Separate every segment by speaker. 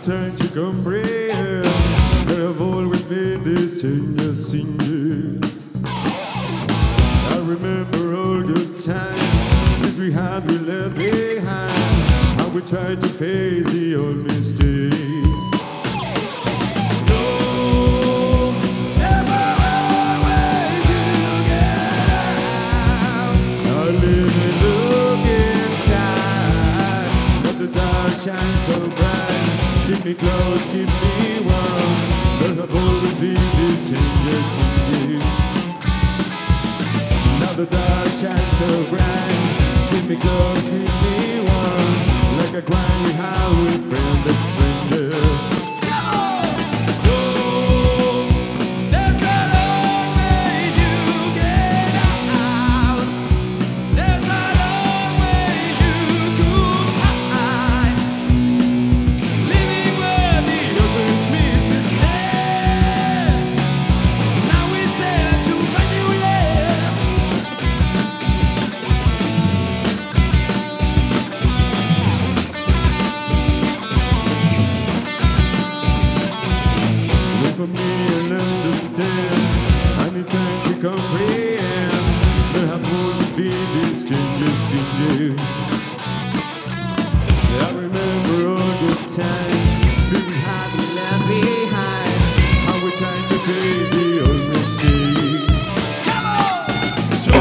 Speaker 1: trying to comprehend that I've always made this change just in you. I remember all good times, things we had we left behind, how we tried to face the old mistake. Shine so bright, keep me close, keep me warm. There have always been these changes in you. Now the dark shines so bright, keep me close, keep me warm. Like a grind we have with friends and strangers. For me and understand, I need time to comprehend. There have always been these changes in you. I remember all good times, things we had we left behind, how we're trying to face the old mistakes. Come on! So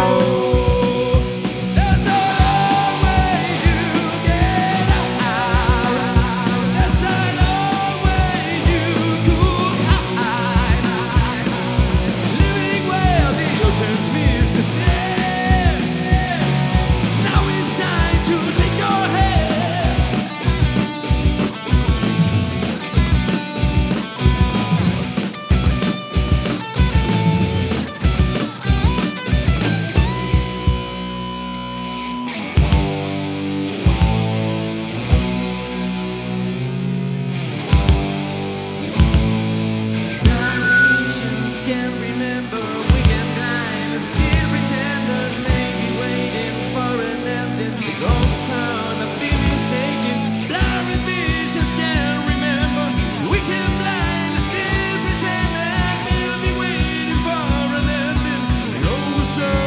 Speaker 1: can't remember, we can blind, still pretend there's maybe waiting for an ending. The ghost sound of being mistaken, blurry visions can't remember. We can blind, still pretend that we'll be waiting for an ending. The ghost sound